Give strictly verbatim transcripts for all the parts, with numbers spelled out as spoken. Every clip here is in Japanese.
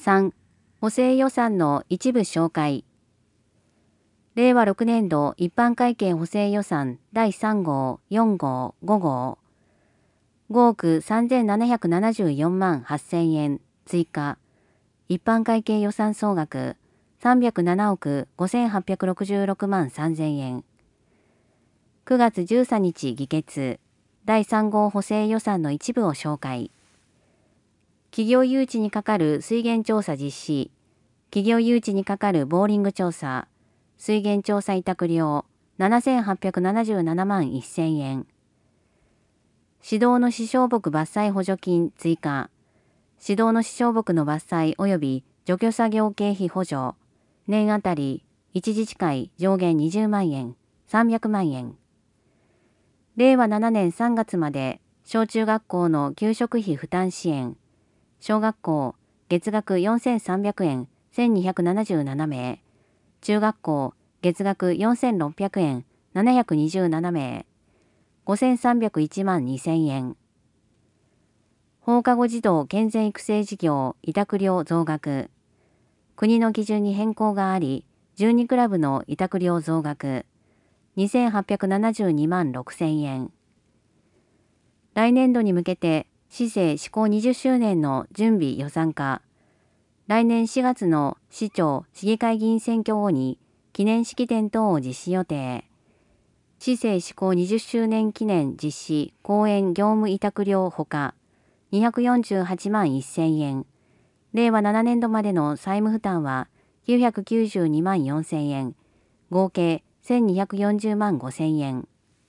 さん、補正予算の一部紹介。れいわろくねん度一般会計補正予算だいさん号、よん号、ご号。ごおくさんぜんななひゃくななじゅうよんまんはっせんえん追加。一般会計予算総額さんびゃくななおくごせんはっぴゃくろくじゅうろくまんさんぜんえん。くがつじゅうさんにち議決。だいさん号補正予算の一部を紹介。企業誘致にかかる水源調査実施。企業誘致にかかるボーリング調査。水源調査委託料ななせんはっぴゃくななじゅうななまんせんえん。指導の支障木伐採補助金追加。指導の支障木の伐採及び除去作業経費補助。年あたりいち自治会上限にじゅうまんえん、さんびゃくまんえん。れいわななねんさんがつまで小中学校の給食費負担支援。小学校月額よんせんさんびゃくえんせんにひゃくななじゅうななめい。中学校月額よんせんろっぴゃくえんななひゃくにじゅうななめい。ごせんさんびゃくいちまんにせんえん。放課後児童健全育成事業委託料増額。国の基準に変更があり、じゅうにクラブの委託料増額。にせんはっぴゃくななじゅうにまんろくせんえん。来年度に向けて市政施行にじゅっしゅうねんの準備予算化。来年しがつの市長・市議会議員選挙後に記念式典等を実施予定。市政施行にじゅっしゅうねん記念実施公演業務委託料ほかにひゃくよんじゅうはちまんせんえん。れいわななねん度までの債務負担はきゅうひゃくきゅうじゅうにまんよんせんえん。合計せんにひゃくよんじゅうまんごせんえん。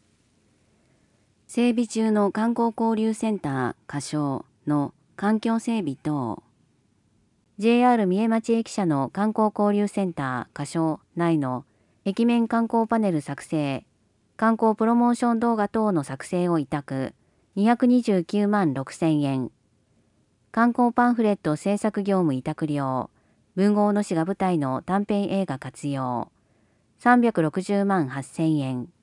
整備中の観光交流センター仮称の環境整備等。ジェイアール 三重町駅舎の観光交流センター仮称内の駅面観光パネル作成、観光プロモーション動画等の作成を委託にひゃくにじゅうきゅうまんろくせんえん。観光パンフレット制作業務委託料、文豪の詩が舞台の短編映画活用さんびゃくろくじゅうまんはっせんえん。